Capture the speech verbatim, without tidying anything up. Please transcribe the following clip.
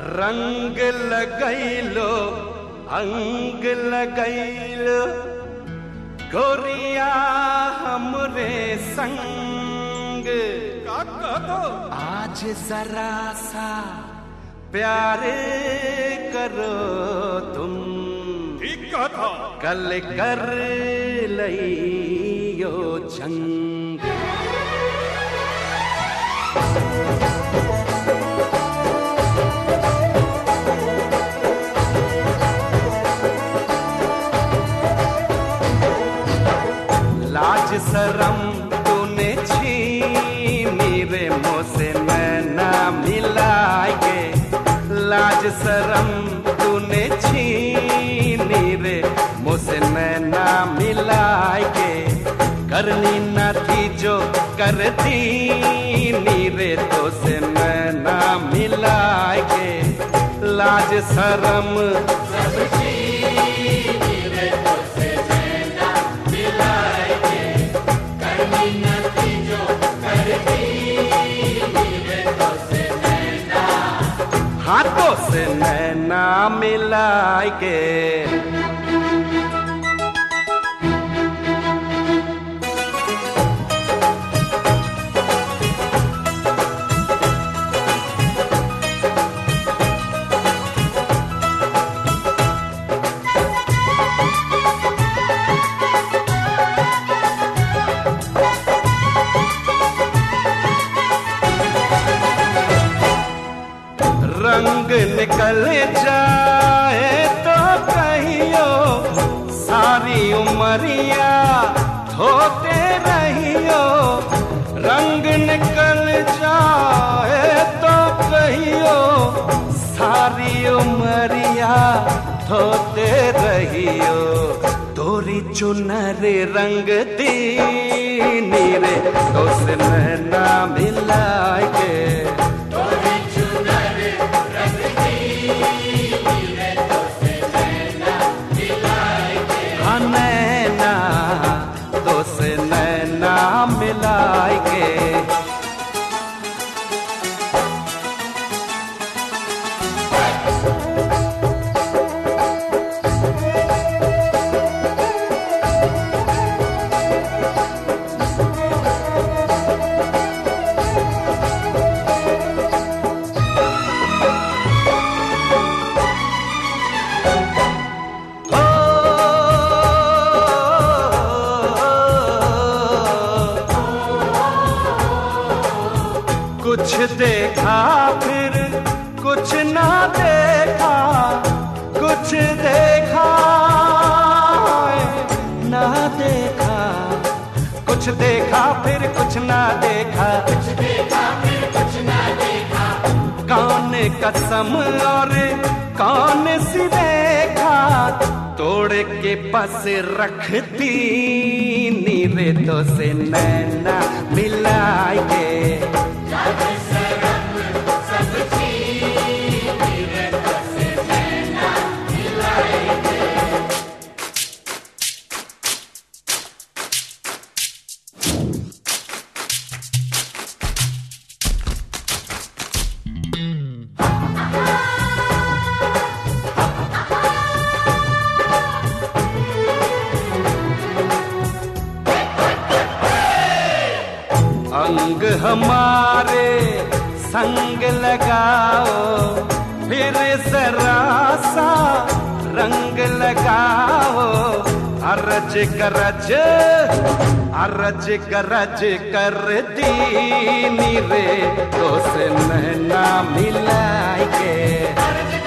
रंग लगैलो अंग लगैलो गोरिया हमरे संग का कहतो आज जरा सा प्यार करो तुम ठीक कहता कल कर लियो जंग लाज शरम तूने छीनी रे मुझसे नैना मिलाए लाज शरम तूने छीनी रे मुझसे नैना मिलाए करनी न थी जो करती नी रे तो से नैना मिलाए लाज शरम सब छीनी रे तो से नैना मिलाए करनी न थी जो करती नी रे तो से नैना हाथों से नैना मिलाए रंग निकल जाए तो कहियो सारी उमरिया धोते रहियो रंग निकल जाए तो कहियो सारी उमरिया धोते रहियो तोरी चुनर रंग दीनी रे तो से नैना मिलाए नैना तो से नैना मिलाए कुछ देखा फिर कुछ ना देखा कुछ देखा ना देखा कुछ देखा फिर कुछ ना देखा कुछ देखा फिर कुछ ना देखा कौन कसम और कौन सी देखा तोड़ के पास रखती नीरे तो से नैना मिलाए अंग हमारे संग लगाओ फिर जरा सा रंग लगाओ अरज गरज अरज गरज कर दीनी रे तो से नैना मिलाए